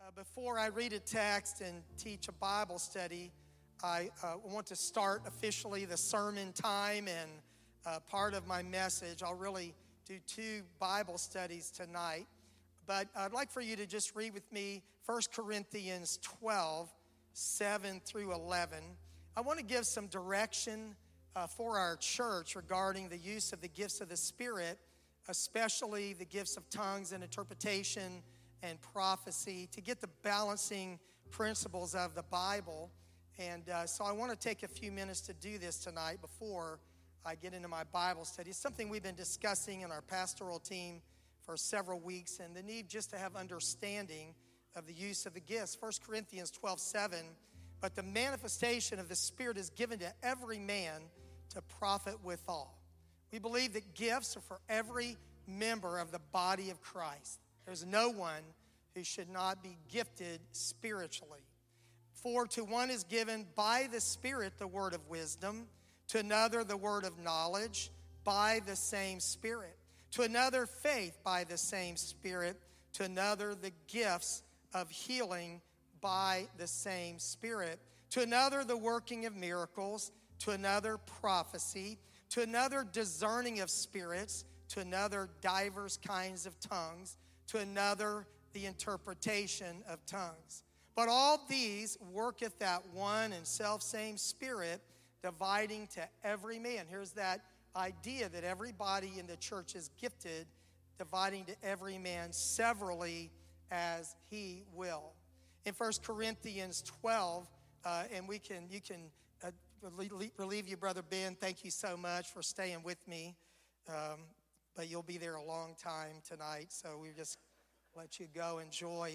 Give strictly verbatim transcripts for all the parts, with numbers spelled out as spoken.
Uh, before I read a text and teach a Bible study, I uh, want to start officially the sermon time and uh, part of my message. I'll really do two Bible studies tonight, but I'd like for you to just read with me First Corinthians twelve, seven through eleven. I want to give some direction uh, for our church regarding the use of the gifts of the Spirit, especially the gifts of tongues and interpretation and prophecy, to get the balancing principles of the Bible. And uh, so I want to take a few minutes to do this tonight before I get into my Bible study. It's something we've been discussing in our pastoral team for several weeks, and the need just to have understanding of the use of the gifts. First Corinthians twelve, seven, but the manifestation of the Spirit is given to every man to profit withal. We believe that gifts are for every member of the body of Christ. There's no one who should not be gifted spiritually. For to one is given by the Spirit the word of wisdom, to another the word of knowledge by the same Spirit, to another faith by the same Spirit, to another the gifts of healing by the same Spirit, to another the working of miracles, to another prophecy, to another discerning of spirits, to another divers kinds of tongues, to another the interpretation of tongues. But all these worketh that one and selfsame Spirit, dividing to every man. Here's that idea that everybody in the church is gifted, dividing to every man severally as he will. In First Corinthians twelve, uh, and we can you can uh, relieve you, Brother Ben. Thank you so much for staying with me. Um, but you'll be there a long time tonight, so we just let you go enjoy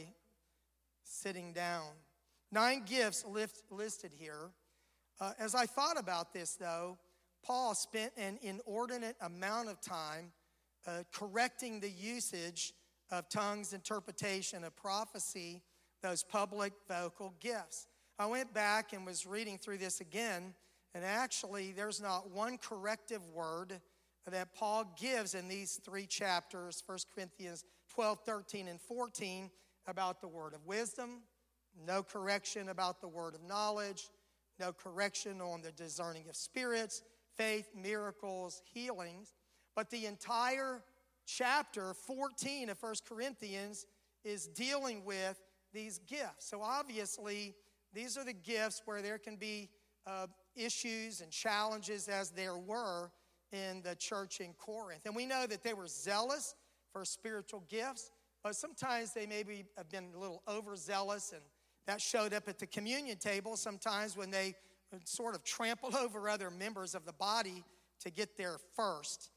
sitting down. Nine gifts lift, listed here. Uh, as I thought about this, though, Paul spent an inordinate amount of time uh, correcting the usage of tongues, interpretation, of prophecy, those public vocal gifts. I went back and was reading through this again, and actually there's not one corrective word that Paul gives in these three chapters, First Corinthians twelve, thirteen, and fourteen, about the word of wisdom, no correction about the word of knowledge, no correction on the discerning of spirits, faith, miracles, healings. But the entire chapter fourteen of First Corinthians is dealing with these gifts. So obviously, these are the gifts where there can be uh, issues and challenges, as there were in the church in Corinth. And we know that they were zealous for spiritual gifts, but sometimes they maybe have been a little overzealous, and that showed up at the communion table sometimes when they would sort of trample over other members of the body to get there first.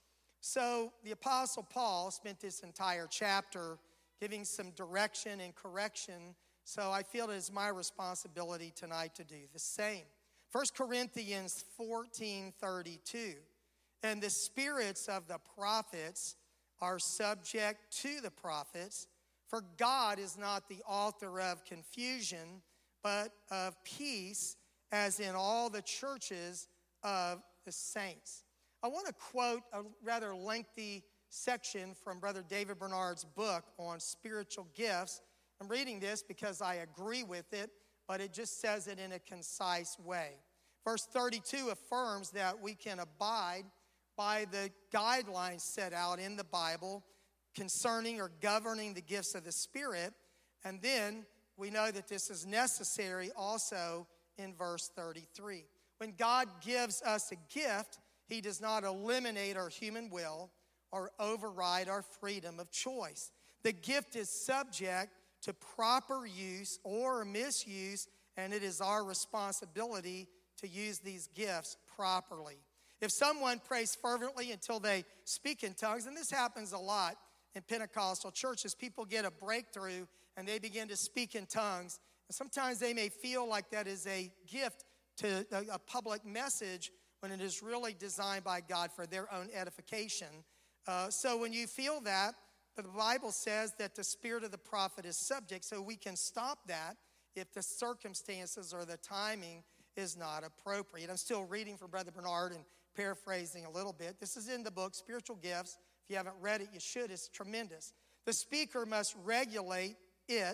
So the Apostle Paul spent this entire chapter giving some direction and correction, so I feel it is my responsibility tonight to do the same. First Corinthians fourteen, thirty-two. And the spirits of the prophets are subject to the prophets, for God is not the author of confusion, but of peace, as in all the churches of the saints. I want to quote a rather lengthy section from Brother David Bernard's book on spiritual gifts. I'm reading this because I agree with it, but it just says it in a concise way. Verse thirty-two affirms that we can abide by the guidelines set out in the Bible concerning or governing the gifts of the Spirit. And then we know that this is necessary also in verse thirty-three. When God gives us a gift, he does not eliminate our human will or override our freedom of choice. The gift is subject to proper use or misuse, and it is our responsibility to use these gifts properly. If someone prays fervently until they speak in tongues, and this happens a lot in Pentecostal churches, people get a breakthrough and they begin to speak in tongues. And sometimes they may feel like that is a gift to a public message when it is really designed by God for their own edification. Uh, so when you feel that, the Bible says that the spirit of the prophet is subject, so we can stop that if the circumstances or the timing is not appropriate. I'm still reading from Brother Bernard and paraphrasing a little bit. This is in the book, Spiritual Gifts. If you haven't read it, you should. It's tremendous. The speaker must regulate it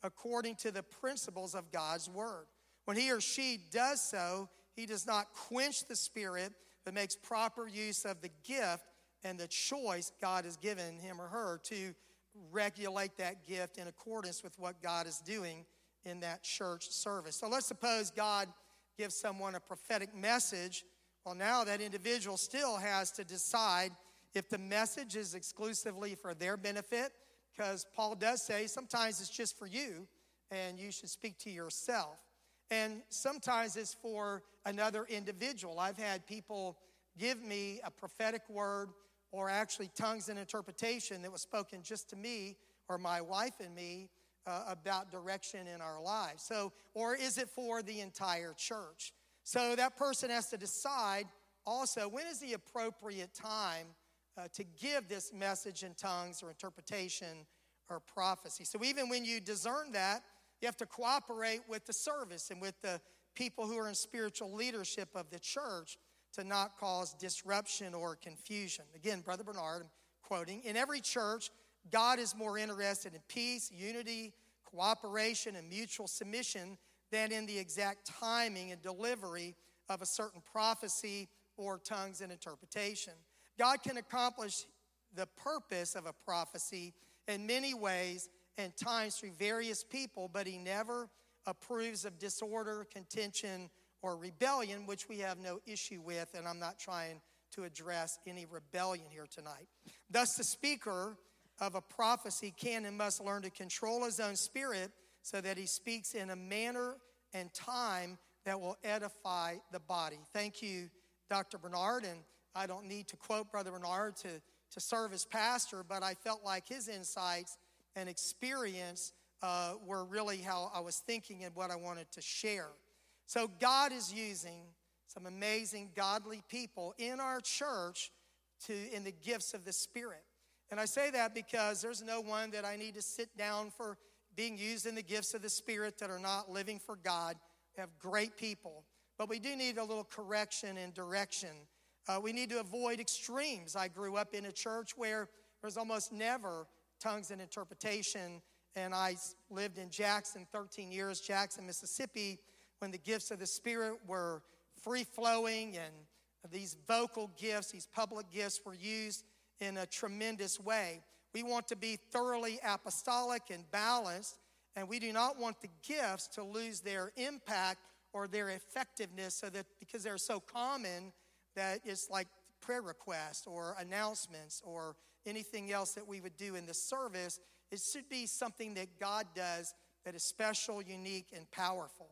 according to the principles of God's word. When he or she does so, he does not quench the Spirit, but makes proper use of the gift and the choice God has given him or her to regulate that gift in accordance with what God is doing in that church service. So let's suppose God gives someone a prophetic message. Well, now that individual still has to decide if the message is exclusively for their benefit, because Paul does say sometimes it's just for you and you should speak to yourself. And sometimes it's for another individual. I've had people give me a prophetic word or actually tongues and interpretation that was spoken just to me or my wife and me uh, about direction in our lives. So, or is it for the entire church? So that person has to decide also when is the appropriate time uh, to give this message in tongues or interpretation or prophecy. So even when you discern that, you have to cooperate with the service and with the people who are in spiritual leadership of the church to not cause disruption or confusion. Again, Brother Bernard, I'm quoting, in every church, God is more interested in peace, unity, cooperation, and mutual submission than in the exact timing and delivery of a certain prophecy or tongues and interpretation. God can accomplish the purpose of a prophecy in many ways and times through various people, but he never approves of disorder, contention, or rebellion, which we have no issue with, and I'm not trying to address any rebellion here tonight. Thus, the speaker of a prophecy can and must learn to control his own spirit so that he speaks in a manner and time that will edify the body. Thank you, Doctor Bernard, and I don't need to quote Brother Bernard to, to serve as pastor, but I felt like his insights and experience uh, were really how I was thinking and what I wanted to share. So God is using some amazing godly people in our church to in the gifts of the Spirit. And I say that because there's no one that I need to sit down for being used in the gifts of the Spirit that are not living for God. We have great people. But we do need a little correction and direction. Uh, we need to avoid extremes. I grew up in a church where there's almost never tongues and interpretation. And I lived in Jackson thirteen years, Jackson, Mississippi, when the gifts of the Spirit were free-flowing and these vocal gifts, these public gifts were used in a tremendous way. We want to be thoroughly apostolic and balanced, and we do not want the gifts to lose their impact or their effectiveness so that because they're so common that it's like prayer requests or announcements or anything else that we would do in the service. It should be something that God does that is special, unique, and powerful.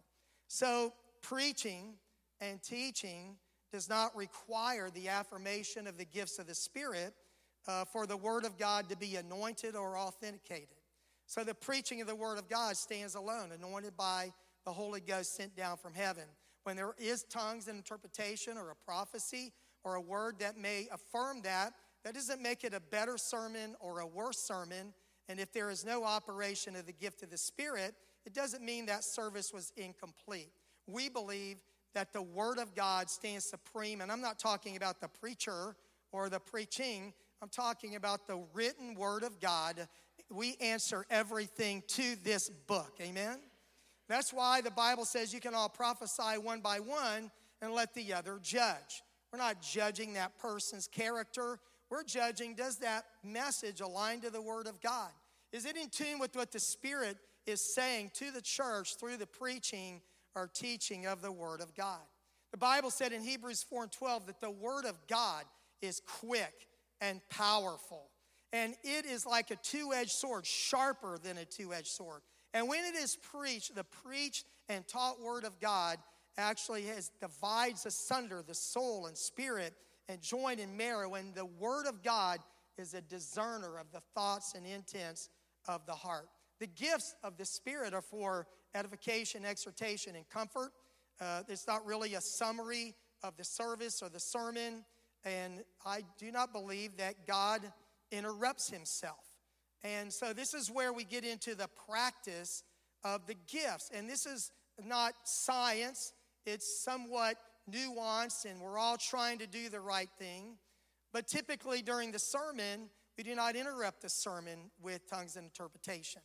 So preaching and teaching does not require the affirmation of the gifts of the Spirit uh, for the Word of God to be anointed or authenticated. So the preaching of the Word of God stands alone, anointed by the Holy Ghost sent down from heaven. When there is tongues and interpretation or a prophecy or a word that may affirm that, that doesn't make it a better sermon or a worse sermon. And if there is no operation of the gift of the Spirit, it doesn't mean that service was incomplete. We believe that the Word of God stands supreme, and I'm not talking about the preacher or the preaching. I'm talking about the written Word of God. We answer everything to this book, amen? That's why the Bible says you can all prophesy one by one and let the other judge. We're not judging that person's character. We're judging, does that message align to the Word of God? Is it in tune with what the Spirit is saying to the church through the preaching or teaching of the Word of God? The Bible said in Hebrews four and twelve that the Word of God is quick and powerful. And it is like a two-edged sword, sharper than a two-edged sword. And when it is preached, the preached and taught Word of God actually has, divides asunder the soul and spirit and joint and marrow. And the Word of God is a discerner of the thoughts and intents of the heart. The gifts of the Spirit are for edification, exhortation, and comfort. Uh, it's not really a summary of the service or the sermon. And I do not believe that God interrupts himself. And so this is where we get into the practice of the gifts. And this is not science. It's somewhat nuanced, and we're all trying to do the right thing. But typically during the sermon, we do not interrupt the sermon with tongues and interpretation.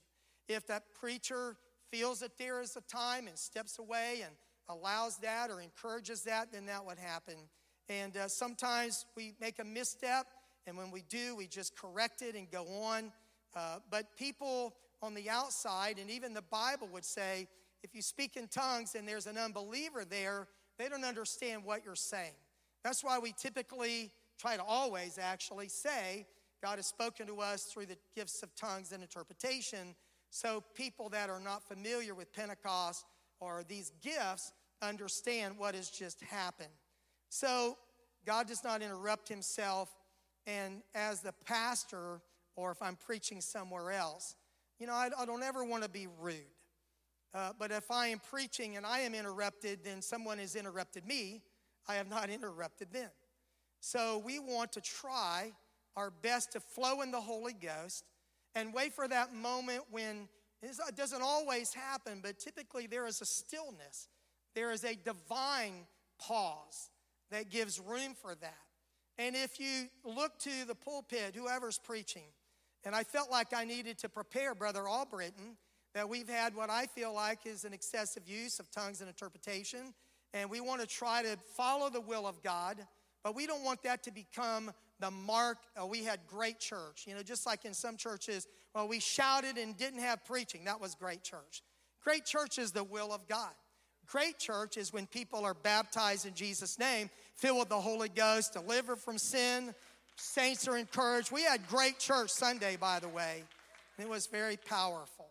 If that preacher feels that there is a time and steps away and allows that or encourages that, then that would happen. And uh, sometimes we make a misstep, and when we do, we just correct it and go on. Uh, but people on the outside, and even the Bible would say, if you speak in tongues and there's an unbeliever there, they don't understand what you're saying. That's why we typically try to always actually say, God has spoken to us through the gifts of tongues and interpretation, so people that are not familiar with Pentecost or these gifts understand what has just happened. So God does not interrupt himself, and as the pastor, or if I'm preaching somewhere else, you know, I, I don't ever want to be rude. Uh, but if I am preaching and I am interrupted, then someone has interrupted me. I have not interrupted them. So we want to try our best to flow in the Holy Ghost and wait for that moment when it doesn't always happen, but typically there is a stillness. There is a divine pause that gives room for that. And if you look to the pulpit, whoever's preaching, and I felt like I needed to prepare Brother Albritton, that we've had what I feel like is an excessive use of tongues and interpretation, and we want to try to follow the will of God, but we don't want that to become the mark. Oh, we had great church. You know, just like in some churches, well, we shouted and didn't have preaching. That was great church. Great church is the will of God. Great church is when people are baptized in Jesus' name, filled with the Holy Ghost, delivered from sin, saints are encouraged. We had great church Sunday, by the way. It was very powerful.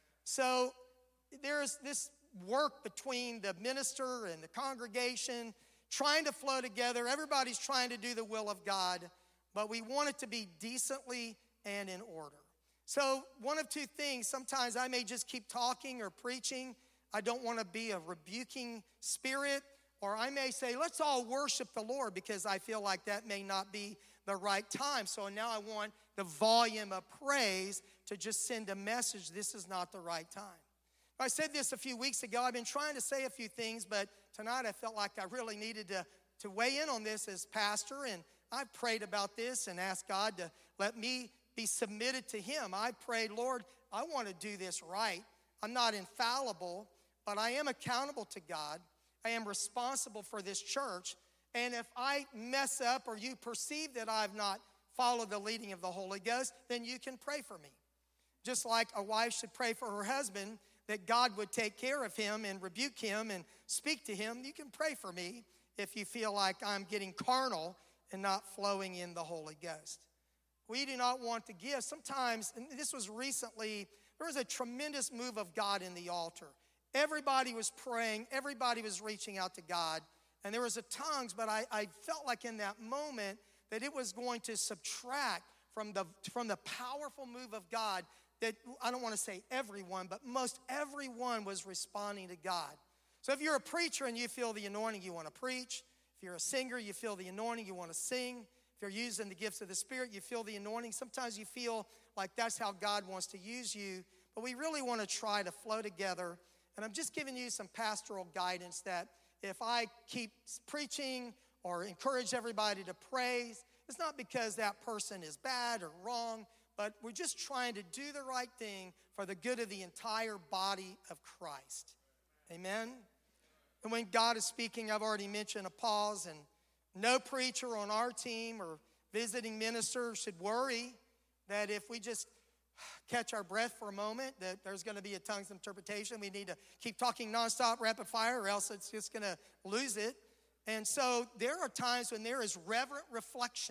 So there's this work between the minister and the congregation trying to flow together. Everybody's trying to do the will of God, but we want it to be decently and in order. So one of two things, sometimes I may just keep talking or preaching. I don't want to be a rebuking spirit, or I may say, let's all worship the Lord, because I feel like that may not be the right time. So now I want the volume of praise to just send a message, this is not the right time. I said this a few weeks ago. I've been trying to say a few things, but tonight I felt like I really needed to, to weigh in on this as pastor, and I've prayed about this and asked God to let me be submitted to him. I prayed, Lord, I want to do this right. I'm not infallible, but I am accountable to God. I am responsible for this church, and if I mess up or you perceive that I've not followed the leading of the Holy Ghost, then you can pray for me. Just like a wife should pray for her husband, that God would take care of him and rebuke him and speak to him. You can pray for me if you feel like I'm getting carnal and not flowing in the Holy Ghost. We do not want to give. Sometimes, and this was recently, there was a tremendous move of God in the altar. Everybody was praying. Everybody was reaching out to God. And there was a tongues, but I, I felt like in that moment that it was going to subtract from the, from the powerful move of God, that I don't want to say everyone, but most everyone was responding to God. So if you're a preacher and you feel the anointing, you want to preach. If you're a singer, you feel the anointing, you want to sing. If you're using the gifts of the Spirit, you feel the anointing. Sometimes you feel like that's how God wants to use you. But we really want to try to flow together. And I'm just giving you some pastoral guidance that if I keep preaching or encourage everybody to praise, it's not because that person is bad or wrong, but we're just trying to do the right thing for the good of the entire body of Christ. Amen? And when God is speaking, I've already mentioned a pause, and no preacher on our team or visiting minister should worry that if we just catch our breath for a moment, that there's going to be a tongues interpretation. We need to keep talking nonstop, rapid fire, or else it's just going to lose it. And so there are times when there is reverent reflection.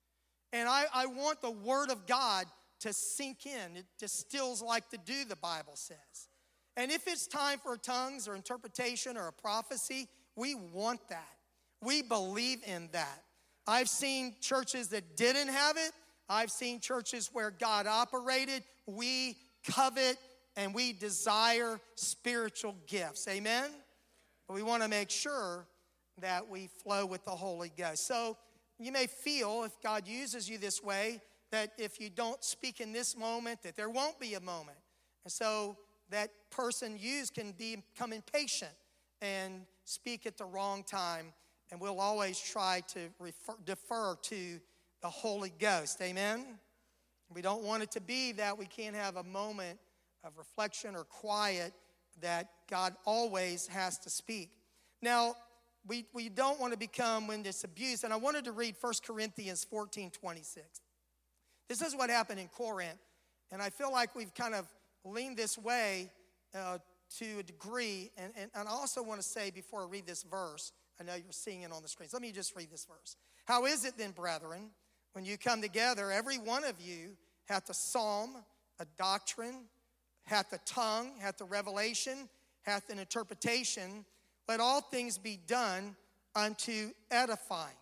And I, I want the Word of God to sink in. It distills like the dew, the Bible says. And if it's time for tongues or interpretation or a prophecy, we want that. We believe in that. I've seen churches that didn't have it. I've seen churches where God operated. We covet and we desire spiritual gifts. Amen? But we want to make sure that we flow with the Holy Ghost. So you may feel, if God uses you this way, that if you don't speak in this moment, that there won't be a moment. And so that person used can become impatient and speak at the wrong time. And we'll always try to refer, defer to the Holy Ghost. Amen? We don't want it to be that we can't have a moment of reflection or quiet, that God always has to speak. Now, we, we don't want to become when it's abused. And I wanted to read First Corinthians fourteen twenty-six. This is what happened in Corinth. And I feel like we've kind of leaned this way uh, to a degree. And, and, and I also want to say before I read this verse, I know you're seeing it on the screen. So let me just read this verse. How is it then, brethren, when you come together, every one of you hath a psalm, a doctrine, hath a tongue, hath a revelation, hath an interpretation. Let all things be done unto edifying.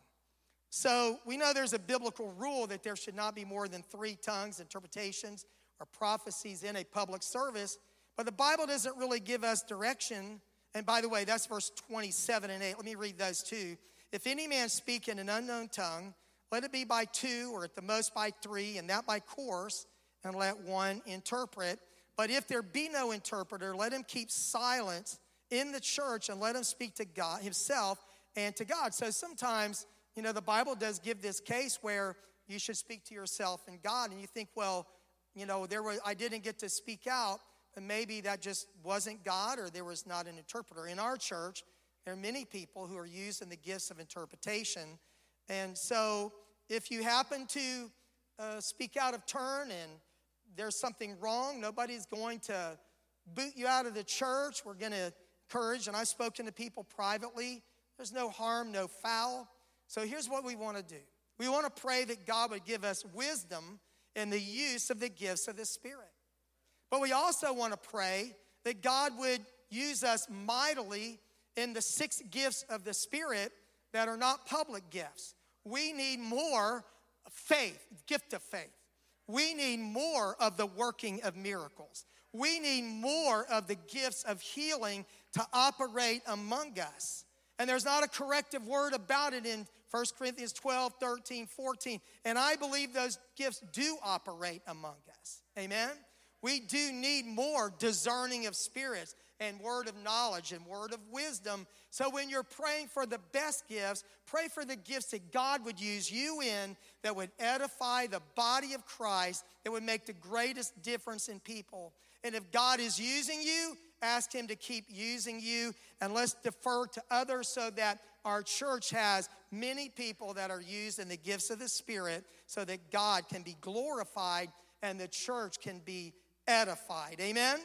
So we know there's a biblical rule that there should not be more than three tongues, interpretations, or prophecies in a public service. But the Bible doesn't really give us direction. And by the way, that's verse twenty-seven and eight. Let me read those two. If any man speak in an unknown tongue, let it be by two, or at the most by three, and that by course, and let one interpret. But if there be no interpreter, let him keep silence in the church, and let him speak to God himself and to God. So sometimes, you know, the Bible does give this case where you should speak to yourself and God, and you think, well, you know, there was I didn't get to speak out, and maybe that just wasn't God, or there was not an interpreter. In our church, there are many people who are using the gifts of interpretation, and so if you happen to uh, speak out of turn and there's something wrong, nobody's going to boot you out of the church. We're going to encourage, and I've spoken to people privately. There's no harm, no foul. So here's what we want to do. We want to pray that God would give us wisdom in the use of the gifts of the Spirit. But we also want to pray that God would use us mightily in the six gifts of the Spirit that are not public gifts. We need more faith, gift of faith. We need more of the working of miracles. We need more of the gifts of healing to operate among us. And there's not a corrective word about it in First Corinthians twelve, thirteen, fourteen. And I believe those gifts do operate among us. Amen? We do need more discerning of spirits and word of knowledge and word of wisdom. So when you're praying for the best gifts, pray for the gifts that God would use you in that would edify the body of Christ, that would make the greatest difference in people. And if God is using you, ask him to keep using you. And let's defer to others so that our church has many people that are used in the gifts of the Spirit so that God can be glorified and the church can be edified. Amen?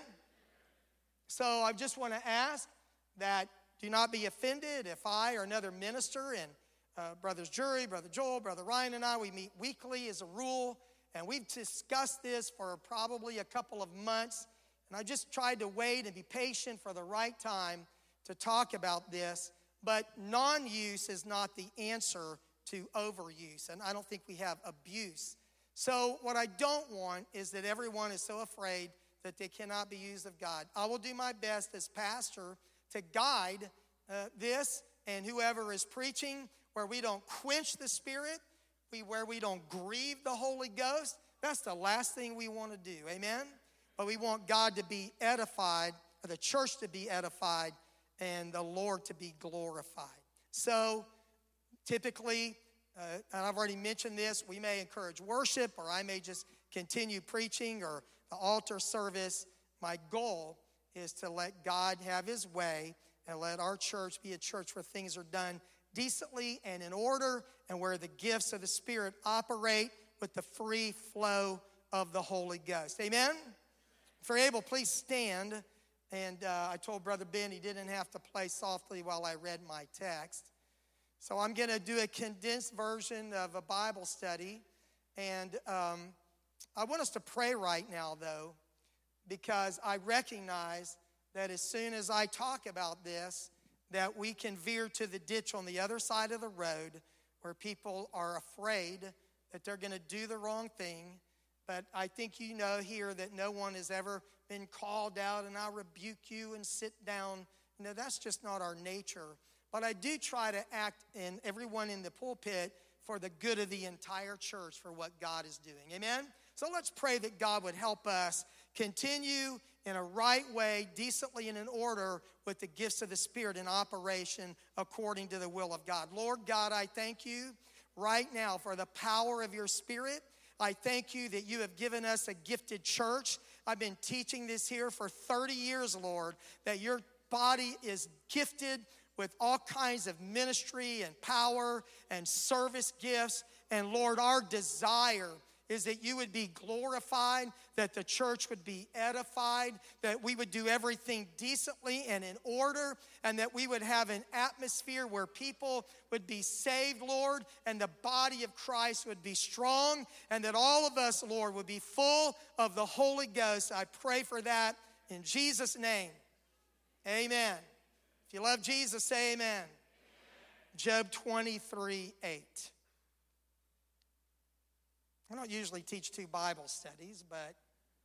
So I just want to ask that do not be offended if I or another minister, and uh, Brothers Jury, Brother Joel, Brother Ryan and I, we meet weekly as a rule, and we've discussed this for probably a couple of months, and I just tried to wait and be patient for the right time to talk about this, but non-use is not the answer to overuse, and I don't think we have abuse. So what I don't want is that everyone is so afraid that they cannot be used of God. I will do my best as pastor to guide uh, this and whoever is preaching, where we don't quench the Spirit, we, where we don't grieve the Holy Ghost. That's the last thing we want to do, amen? But we want God to be edified, or the church to be edified, and the Lord to be glorified. So typically, uh, and I've already mentioned this, we may encourage worship, or I may just continue preaching, or the altar service. My goal is to let God have his way and let our church be a church where things are done decently and in order, and where the gifts of the Spirit operate with the free flow of the Holy Ghost. Amen? If you're able, please stand. And uh, I told Brother Ben he didn't have to play softly while I read my text. So I'm going to do a condensed version of a Bible study. And um, I want us to pray right now, though, because I recognize that as soon as I talk about this, that we can veer to the ditch on the other side of the road where people are afraid that they're going to do the wrong thing. But I think you know here that no one has ever been called out and I rebuke you and sit down. You know, that's just not our nature. But I do try to act in everyone in the pulpit for the good of the entire church for what God is doing. Amen? So let's pray that God would help us continue in a right way, decently and in order, with the gifts of the Spirit in operation according to the will of God. Lord God, I thank you right now for the power of your Spirit. I thank you that you have given us a gifted church I've been teaching this here for thirty years, Lord, that your body is gifted with all kinds of ministry and power and service gifts. And Lord, our desire is that you would be glorified, that the church would be edified, that we would do everything decently and in order, and that we would have an atmosphere where people would be saved, Lord, and the body of Christ would be strong, and that all of us, Lord, would be full of the Holy Ghost. I pray for that in Jesus' name. Amen. If you love Jesus, say amen. Amen. Job twenty-three eight. I don't usually teach two Bible studies, but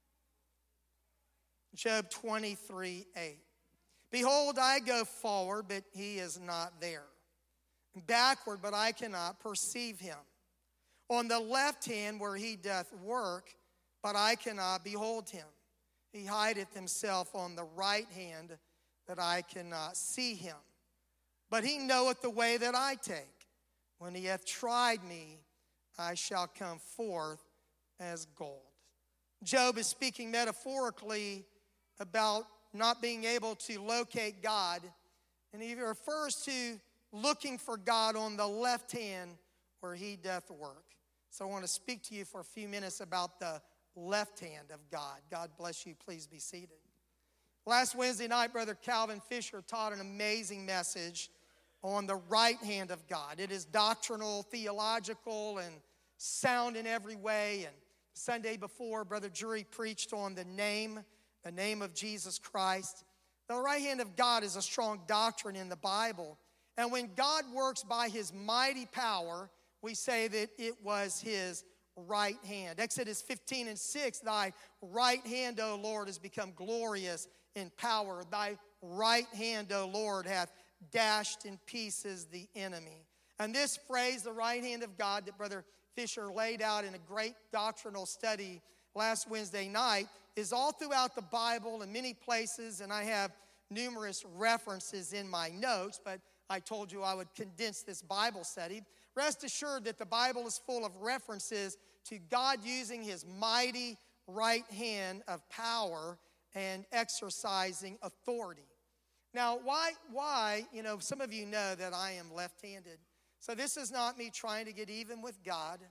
Job twenty-three eight. Behold, I go forward, but he is not there. Backward, but I cannot perceive him. On the left hand where he doth work, but I cannot behold him. He hideth himself on the right hand, that I cannot see him. But he knoweth the way that I take. When he hath tried me, I shall come forth as gold. Job is speaking metaphorically about not being able to locate God. And he refers to looking for God on the left hand where he doth work. So I want to speak to you for a few minutes about the left hand of God. God bless you. Please be seated. Last Wednesday night, Brother Calvin Fisher taught an amazing message on the right hand of God. It is doctrinal, theological, and sound in every way. And Sunday before, Brother Jury preached on the name, the name of Jesus Christ. The right hand of God is a strong doctrine in the Bible. And when God works by his mighty power, we say that it was his right hand. Exodus fifteen and six, thy right hand, O Lord, has become glorious in power. Thy right hand, O Lord, hath dashed in pieces the enemy. And this phrase, the right hand of God, that Brother Fisher laid out in a great doctrinal study last Wednesday night, is all throughout the Bible in many places, and I have numerous references in my notes, but I told you I would condense this Bible study. Rest assured that the Bible is full of references to God using his mighty right hand of power and exercising authority. Now, why, why, you know, some of you know that I am left-handed. So this is not me trying to get even with God.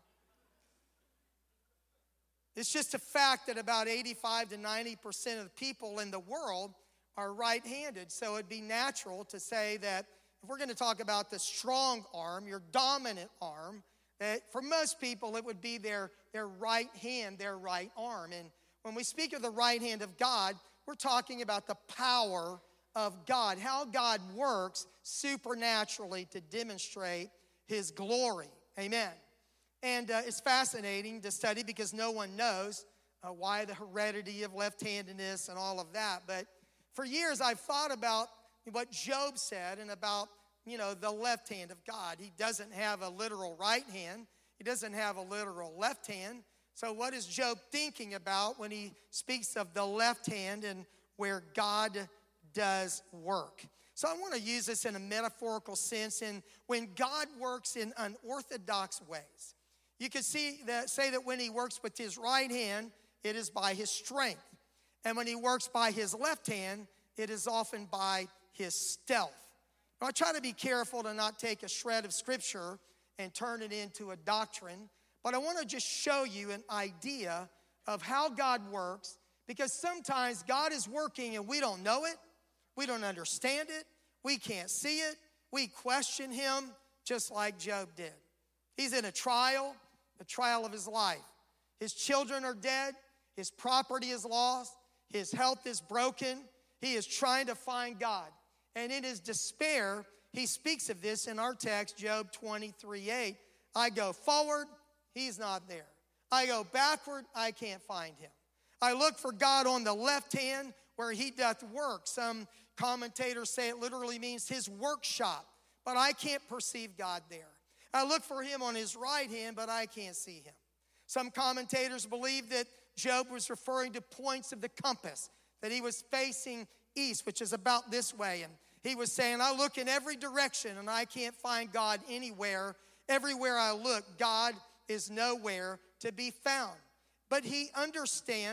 It's just a fact that about eighty-five to ninety percent of the people in the world are right-handed. So it'd be natural to say that if we're going to talk about the strong arm, your dominant arm, that for most people it would be their, their right hand, their right arm. And when we speak of the right hand of God, we're talking about the power of God, how God works supernaturally to demonstrate his glory. Amen. And uh, it's fascinating to study because no one knows uh, why the heredity of left-handedness and all of that. But for years I've thought about what Job said and about, you know, the left hand of God. He doesn't have a literal right hand. He doesn't have a literal left hand. So what is Job thinking about when he speaks of the left hand and where God does work? So I want to use this in a metaphorical sense. And when God works in unorthodox ways, you could see that, say that when he works with his right hand, it is by his strength. And when he works by his left hand, it is often by his stealth. Now, I try to be careful to not take a shred of scripture and turn it into a doctrine, but I want to just show you an idea of how God works, because sometimes God is working and we don't know it, we don't understand it, we can't see it, we question him just like Job did. He's in a trial, the trial of his life. His children are dead, his property is lost, his health is broken, he is trying to find God. And in his despair, he speaks of this in our text, Job twenty-three eight. I go forward, he's not there. I go backward, I can't find him. I look for God on the left hand where he doth work. Some commentators say it literally means his workshop, but I can't perceive God there. I look for him on his right hand, but I can't see him. Some commentators believe that Job was referring to points of the compass, that he was facing east, which is about this way. And he was saying, I look in every direction and I can't find God anywhere. Everywhere I look, God is nowhere to be found. But he understands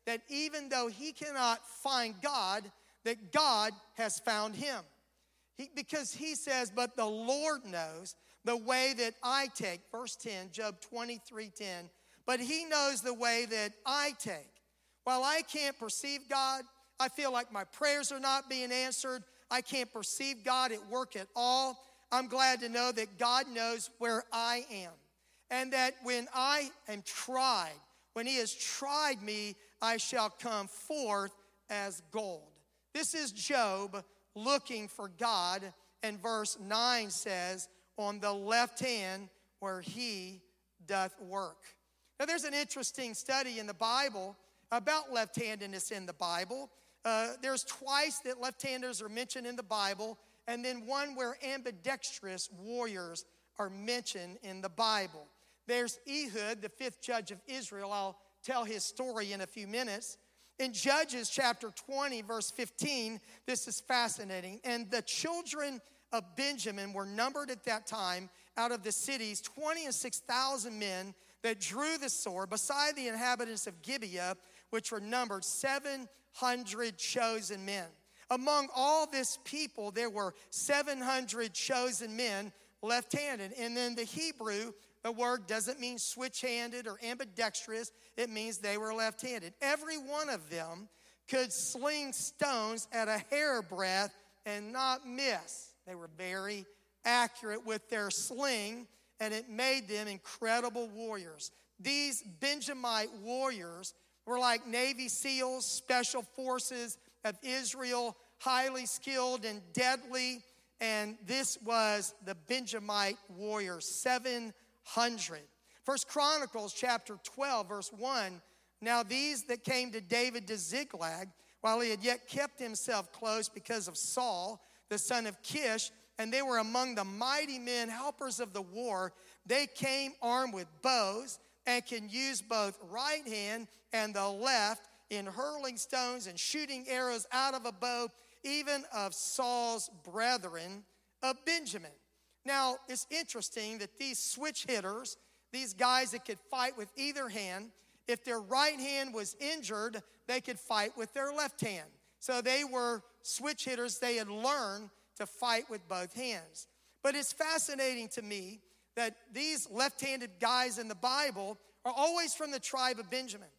that even though he cannot find God, that God has found him. He, because he says, but the Lord knows the way that I take. Verse ten, Job twenty-three ten. But he knows the way that I take. While I can't perceive God, I feel like my prayers are not being answered. I can't perceive God at work at all. I'm glad to know that God knows where I am. And that when I am tried, when he has tried me, I shall come forth as gold. This is Job looking for God. And verse nine says, on the left hand where he doth work. Now there's an interesting study in the Bible about left-handedness in the Bible. Uh, there's twice that left-handers are mentioned in the Bible, and then one where ambidextrous warriors are mentioned in the Bible. There's Ehud, the fifth judge of Israel. I'll tell his story in a few minutes. In Judges chapter twenty, verse fifteen, this is fascinating. And the children of Benjamin were numbered at that time out of the cities, twenty and six thousand men that drew the sword, beside the inhabitants of Gibeah, which were numbered seven hundred chosen men. Among all this people, there were seven hundred chosen men left-handed. And then the Hebrew, the word doesn't mean switch-handed or ambidextrous. It means they were left-handed. Every one of them could sling stones at a hairbreadth and not miss. They were very accurate with their sling, and it made them incredible warriors. These Benjamite warriors were like Navy SEALs, special forces of Israel, highly skilled and deadly. And this was the Benjamite warriors, seven hundred. First Chronicles chapter twelve, verse one. Now these that came to David to Ziklag, while he had yet kept himself close because of Saul, the son of Kish, and they were among the mighty men, helpers of the war. They came armed with bows and can use both right hand and the left in hurling stones and shooting arrows out of a bow, even of Saul's brethren of Benjamin. Now, it's interesting that these switch hitters, these guys that could fight with either hand, if their right hand was injured, they could fight with their left hand. So they were switch hitters. They had learned to fight with both hands. But it's fascinating to me that these left-handed guys in the Bible are always from the tribe of Benjamin.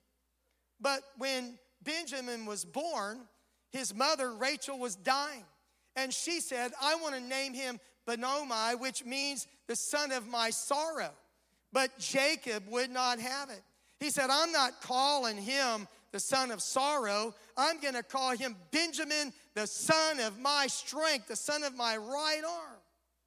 But when Benjamin was born, his mother, Rachel, was dying. And she said, I want to name him Benoni, which means the son of my sorrow. But Jacob would not have it. He said, I'm not calling him the son of sorrow. I'm going to call him Benjamin, the son of my strength, the son of my right arm.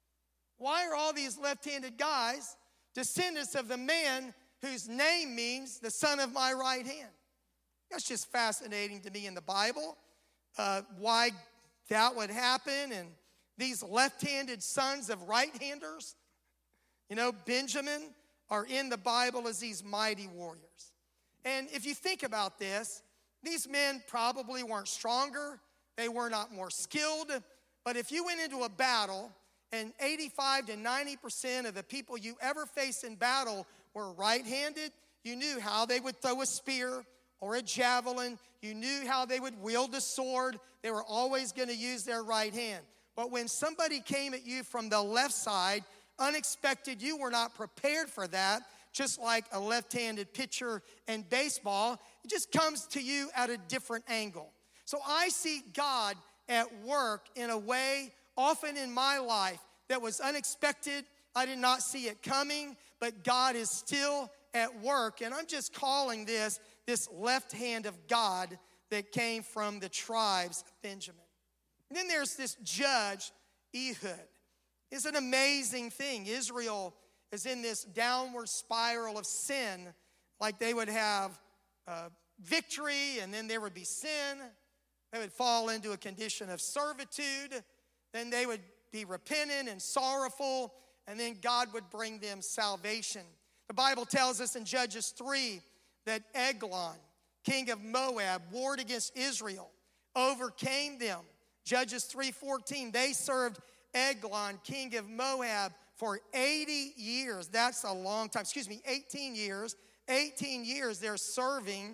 Why are all these left-handed guys descendants of the man whose name means the son of my right hand? That's just fascinating to me in the Bible, uh, why that would happen. And these left-handed sons of right-handers, you know, Benjamin, are in the Bible as these mighty warriors. And if you think about this, these men probably weren't stronger. They were not more skilled. But if you went into a battle and eighty-five to ninety percent of the people you ever faced in battle were right-handed, you knew how they would throw a spear or a javelin. You knew how they would wield a sword. They were always going to use their right hand. But when somebody came at you from the left side, unexpected, you were not prepared for that. Just like a left-handed pitcher in baseball, it just comes to you at a different angle. So I see God at work in a way often in my life that was unexpected. I did not see it coming, but God is still at work. And I'm just calling this this left hand of God that came from the tribes of Benjamin. And then there's this judge, Ehud. It's an amazing thing. Israel is in this downward spiral of sin, like they would have uh, victory, and then there would be sin. They would fall into a condition of servitude. Then they would be repentant and sorrowful, and then God would bring them salvation. The Bible tells us in Judges three that Eglon, king of Moab, warred against Israel, overcame them. Judges three fourteen, they served Eglon, king of Moab, for eighty years. That's a long time. Excuse me, eighteen years. eighteen years they're serving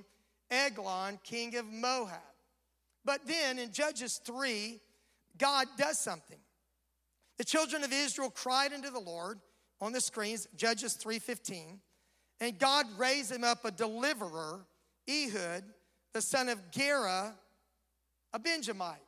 Eglon, king of Moab. But then in Judges three, God does something. The children of Israel cried unto the Lord on the screens, Judges three fifteen, and God raised him up a deliverer, Ehud, the son of Gera, a Benjamite,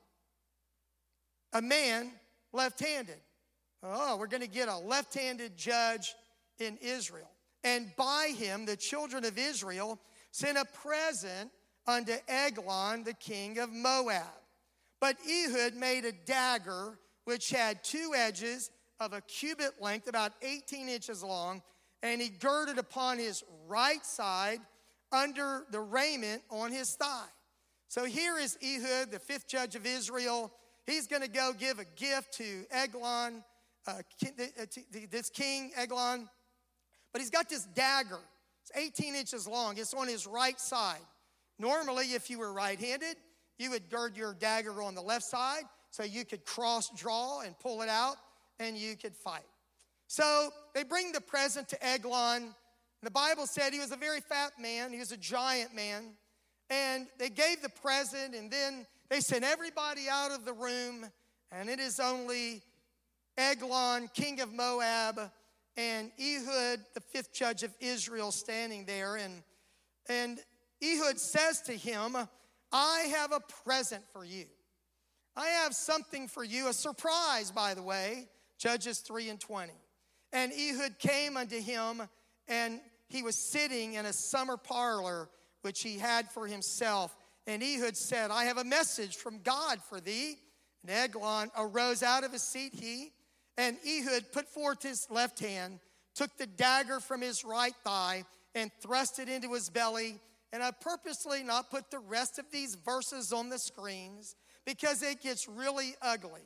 a man left-handed. Oh, we're going to get a left-handed judge in Israel. And by him, the children of Israel sent a present unto Eglon, the king of Moab. But Ehud made a dagger which had two edges of a cubit length, about eighteen inches long, and he girded upon his right side under the raiment on his thigh. So here is Ehud, the fifth judge of Israel. He's going to go give a gift to Eglon, uh, this king, Eglon. But he's got this dagger. It's eighteen inches long. It's on his right side. Normally, if you were right-handed, you would gird your dagger on the left side so you could cross-draw and pull it out, and you could fight. So they bring the present to Eglon. The Bible said he was a very fat man. He was a giant man. And they gave the present, and then they sent everybody out of the room, and it is only Eglon, king of Moab, and Ehud, the fifth judge of Israel, standing there. And, and Ehud says to him, I have a present for you. I have something for you, a surprise, by the way, Judges three and twenty. And Ehud came unto him, and he was sitting in a summer parlor which he had for himself. And Ehud said, I have a message from God for thee. And Eglon arose out of his seat, he, and Ehud put forth his left hand, took the dagger from his right thigh, and thrust it into his belly. And I purposely not put the rest of these verses on the screens because it gets really ugly.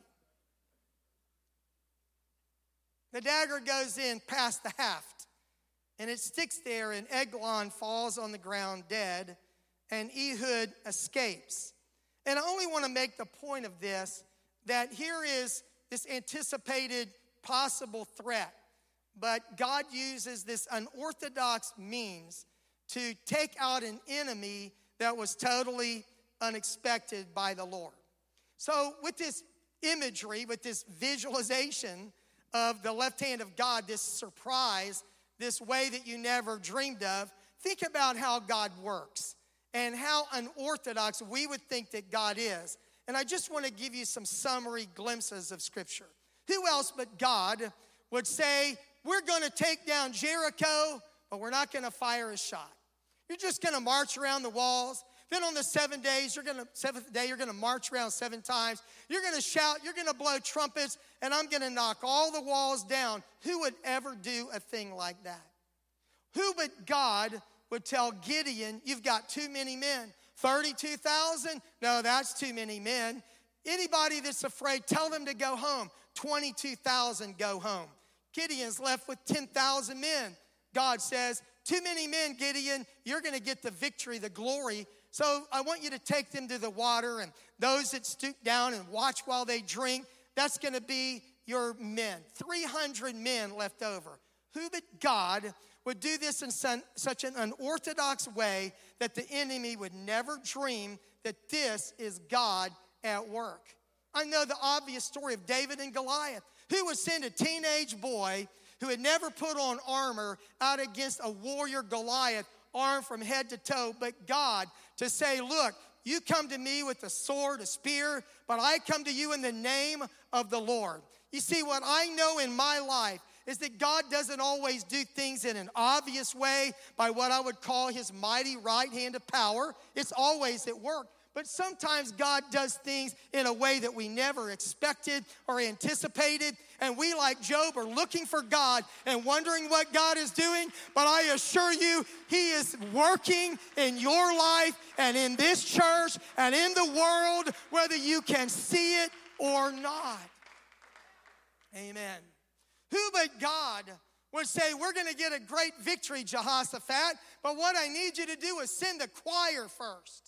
The dagger goes in past the haft, and it sticks there, and Eglon falls on the ground dead, and Ehud escapes. And I only want to make the point of this, that here is this anticipated possible threat, but God uses this unorthodox means to take out an enemy that was totally unexpected by the Lord. So with this imagery, with this visualization of the left hand of God, this surprise, this way that you never dreamed of, think about how God works and how unorthodox we would think that God is. And I just want to give you some summary glimpses of Scripture. Who else but God would say, we're going to take down Jericho, but we're not going to fire a shot. You're just going to march around the walls. Then on the seven days, you're going to, seventh day, you're going to march around seven times. You're going to shout, you're going to blow trumpets, and I'm going to knock all the walls down. Who would ever do a thing like that? Who but God would tell Gideon, you've got too many men? thirty-two thousand? No, that's too many men. Anybody that's afraid, tell them to go home. twenty-two thousand go home. Gideon's left with ten thousand men. God says, too many men, Gideon, you're going to get the victory, the glory. So I want you to take them to the water, and those that stoop down and watch while they drink, that's going to be your men. three hundred men left over. Who but God would do this in some, such an unorthodox way that the enemy would never dream that this is God at work? I know the obvious story of David and Goliath. Who would send a teenage boy who had never put on armor out against a warrior Goliath, armed from head to toe, but God, to say, look, you come to me with a sword, a spear, but I come to you in the name of the Lord. You see, what I know in my life is that God doesn't always do things in an obvious way by what I would call his mighty right hand of power. It's always at work. But sometimes God does things in a way that we never expected or anticipated. And we, like Job, are looking for God and wondering what God is doing. But I assure you, he is working in your life and in this church and in the world, whether you can see it or not. Amen. Who but God would say, we're going to get a great victory, Jehoshaphat, but what I need you to do is send the choir first.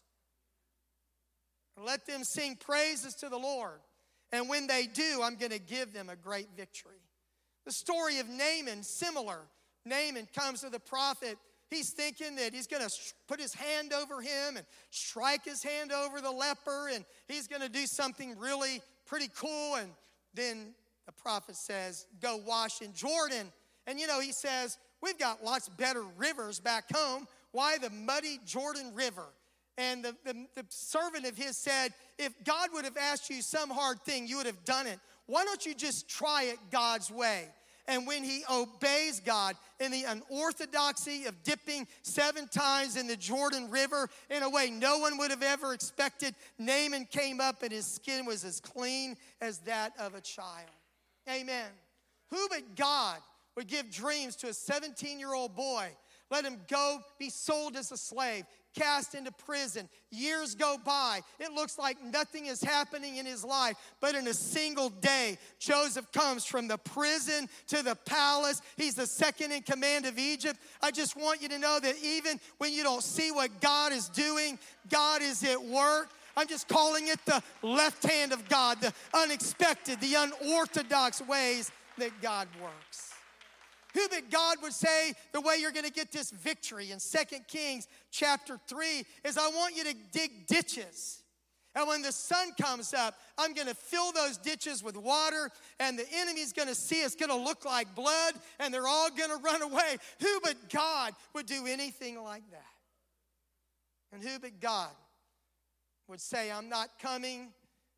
Let them sing praises to the Lord. And when they do, I'm going to give them a great victory. The story of Naaman, similar. Naaman comes to the prophet he's thinking that he's going to put his hand over him and strike his hand over the leper, and he's going to do something really pretty cool. And then the prophet says, go wash in Jordan. And, you know, he says, we've got lots better rivers back home. Why the muddy Jordan River? And the, the, the servant of his said, if God would have asked you some hard thing, you would have done it. Why don't you just try it God's way? And when he obeys God in the unorthodoxy of dipping seven times in the Jordan River in a way no one would have ever expected, Naaman came up and his skin was as clean as that of a child. Amen. Who but God would give dreams to a seventeen-year-old boy, let him go be sold as a slave, cast into prison. Years go by. It looks like nothing is happening in his life. But in a single day, Joseph comes from the prison to the palace. He's the second in command of Egypt. I just want you to know that even when you don't see what God is doing, God is at work. I'm just calling it the left hand of God, the unexpected, the unorthodox ways that God works. Who but God would say the way you're going to get this victory in Second Kings chapter three is I want you to dig ditches. And when the sun comes up, I'm going to fill those ditches with water, and the enemy's going to see it's going to look like blood, and they're all going to run away. Who but God would do anything like that? And who but God would say, I'm not coming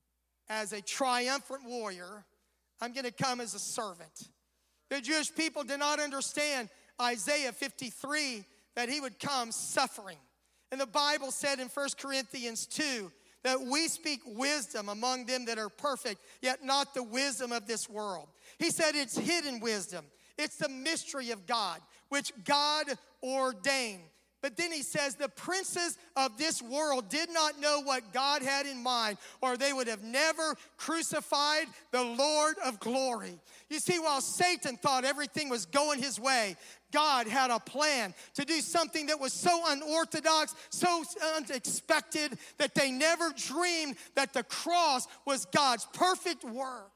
as a triumphant warrior. I'm going to come as a servant. The Jewish people did not understand Isaiah fifty-three, that he would come suffering. And the Bible said in First Corinthians two that we speak wisdom among them that are perfect, yet not the wisdom of this world. He said it's hidden wisdom. It's the mystery of God, which God ordained. But then he says the princes of this world did not know what God had in mind, or they would have never crucified the Lord of glory. You see, while Satan thought everything was going his way, God had a plan to do something that was so unorthodox, so unexpected, that they never dreamed that the cross was God's perfect work.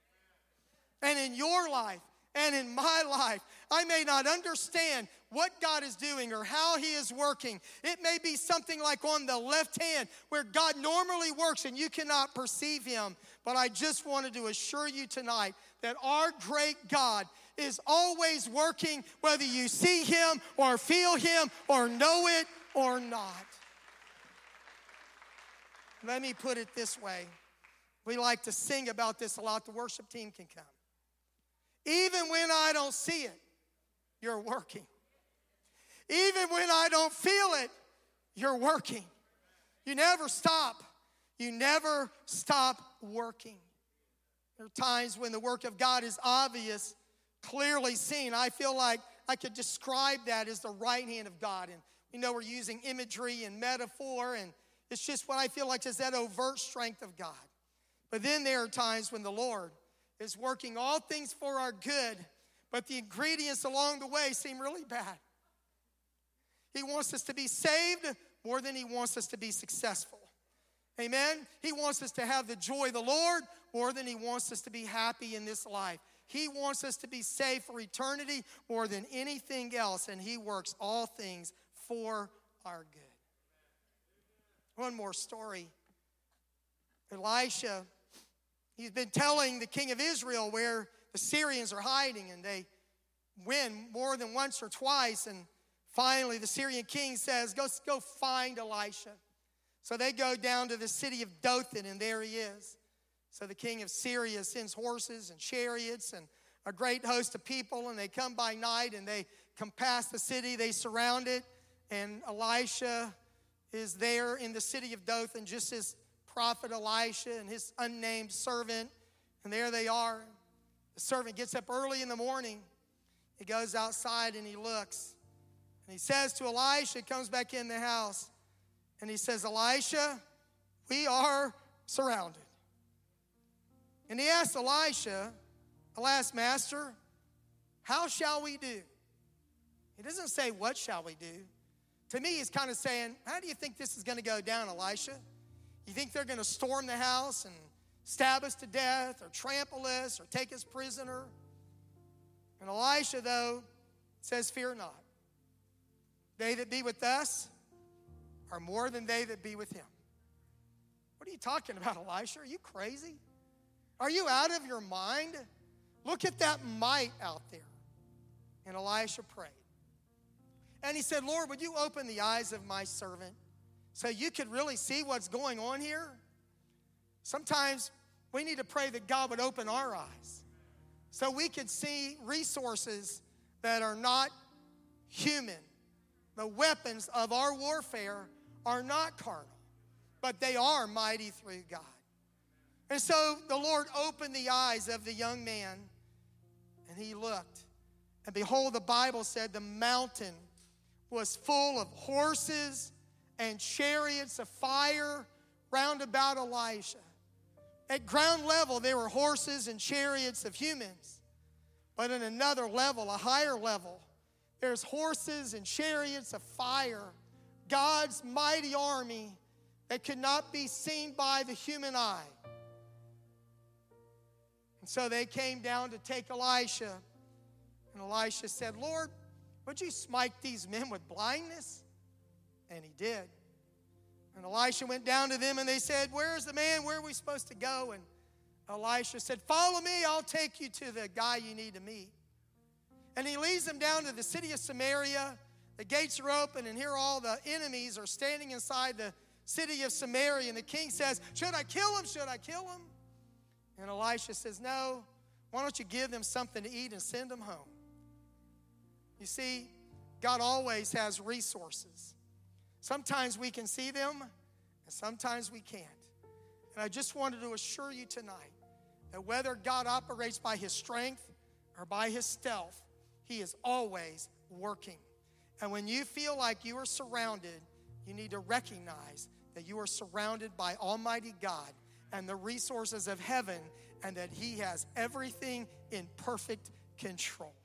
And in your life and in my life, I may not understand what God is doing or how he is working. It may be something like on the left hand where God normally works and you cannot perceive him. But I just wanted to assure you tonight that our great God is always working, whether you see him or feel him or know it or not. Let me put it this way. We like to sing about this a lot. The worship team can come. Even when I don't see it, you're working. Even when I don't feel it, you're working. You never stop. You never stop working. There are times when the work of God is obvious, clearly seen. I feel like I could describe that as the right hand of God. And we know we're using imagery and metaphor, and it's just what I feel like is that overt strength of God. But then there are times when the Lord is working all things for our good, but the ingredients along the way seem really bad. He wants us to be saved more than he wants us to be successful. Amen? He wants us to have the joy of the Lord more than he wants us to be happy in this life. He wants us to be saved for eternity more than anything else, and he works all things for our good. One more story. Elisha, he's been telling the king of Israel where the Syrians are hiding, and they win more than once or twice, and finally the Syrian king says, go, go find Elisha. So they go down to the city of Dothan, and there he is. So the king of Syria sends horses and chariots and a great host of people, and they come by night, and they compass the city. They surround it, and Elisha is there in the city of Dothan, just as prophet Elisha and his unnamed servant, and there they are. The servant gets up early in the morning. He goes outside, and he looks. And he says to Elisha, comes back in the house, and he says, Elisha, we are surrounded. And he asks Elisha, alas, master, how shall we do? He doesn't say, what shall we do? To me, he's kind of saying, how do you think this is going to go down, Elisha? You think they're going to storm the house and stab us to death or trample us or take us prisoner? And Elisha, though, says, fear not. They that be with us are more than they that be with him. What are you talking about, Elisha? Are you crazy? Are you out of your mind? Look at that might out there. And Elisha prayed. And he said, Lord, would you open the eyes of my servant so you could really see what's going on here? Sometimes we need to pray that God would open our eyes so we could see resources that are not human. The weapons of our warfare are not carnal, but they are mighty through God. And so the Lord opened the eyes of the young man, and he looked. And behold, the Bible said the mountain was full of horses and chariots of fire round about Elisha. At ground level, there were horses and chariots of humans. But in another level, a higher level, there's horses and chariots of fire, God's mighty army that could not be seen by the human eye. And so they came down to take Elisha. And Elisha said, Lord, would you smite these men with blindness? And he did. And Elisha went down to them and they said, where's the man? Where are we supposed to go? And Elisha said, follow me. I'll take you to the guy you need to meet. And he leads them down to the city of Samaria. The gates are open, and here all the enemies are standing inside the city of Samaria. And the king says, should I kill him? Should I kill him? And Elisha says, no. Why don't you give them something to eat and send them home? You see, God always has resources. Sometimes we can see them, and sometimes we can't. And I just wanted to assure you tonight that whether God operates by his strength or by his stealth, he is always working. And when you feel like you are surrounded, you need to recognize that you are surrounded by Almighty God and the resources of heaven, and that he has everything in perfect control.